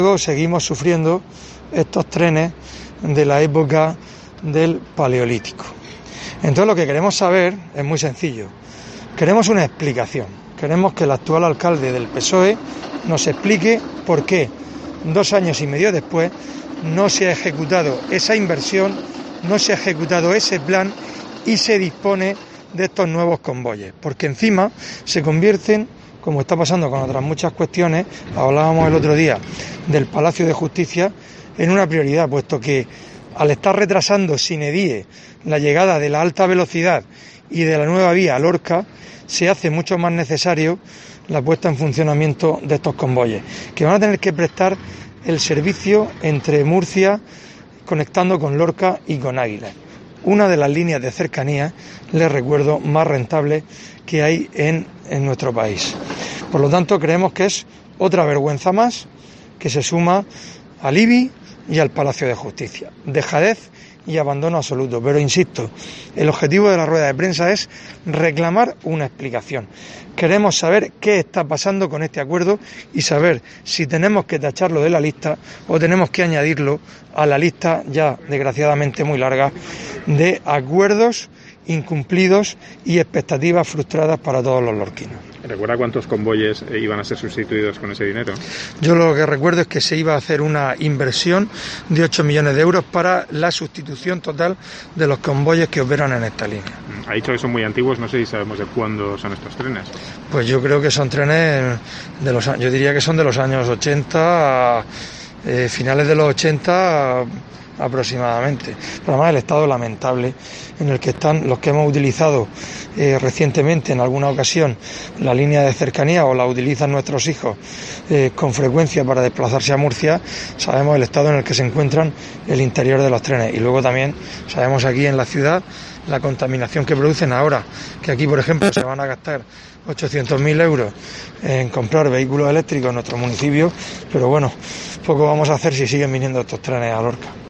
Seguimos sufriendo estos trenes de la época del Paleolítico. Entonces lo que queremos saber es muy sencillo. Queremos una explicación. Queremos que el actual alcalde del PSOE nos explique por qué 2 años y medio después no se ha ejecutado esa inversión, no se ha ejecutado ese plan y se dispone de estos nuevos convoyes. Porque encima se convierten, como está pasando con otras muchas cuestiones, hablábamos el otro día del Palacio de Justicia, en una prioridad, puesto que al estar retrasando sine die la llegada de la alta velocidad y de la nueva vía a Lorca, se hace mucho más necesario la puesta en funcionamiento de estos convoyes, que van a tener que prestar el servicio entre Murcia, conectando con Lorca y con Águilas. Una de las líneas de cercanía, les recuerdo, más rentables que hay en nuestro país. Por lo tanto, creemos que es otra vergüenza más que se suma al IBI y al Palacio de Justicia. Dejadez y abandono absoluto. Pero insisto, el objetivo de la rueda de prensa es reclamar una explicación. Queremos saber qué está pasando con este acuerdo y saber si tenemos que tacharlo de la lista o tenemos que añadirlo a la lista ya desgraciadamente muy larga de acuerdos incumplidos y expectativas frustradas para todos los lorquinos. ¿Recuerda cuántos convoyes iban a ser sustituidos con ese dinero? Yo lo que recuerdo es que se iba a hacer una inversión de 8 millones de euros para la sustitución total de los convoyes que operan en esta línea. Ha dicho que son muy antiguos, no sé si sabemos de cuándo son estos trenes. Pues yo creo que son trenes yo diría que son de los años 80, finales de los 80 aproximadamente. Pero además el estado lamentable en el que están los que hemos utilizado recientemente en alguna ocasión la línea de cercanía o la utilizan nuestros hijos con frecuencia para desplazarse a Murcia, sabemos el estado en el que se encuentran el interior de los trenes. Y luego también sabemos aquí en la ciudad la contaminación que producen ahora, que aquí por ejemplo se van a gastar 800.000 euros en comprar vehículos eléctricos en nuestro municipio, pero bueno, poco vamos a hacer si siguen viniendo estos trenes a Lorca.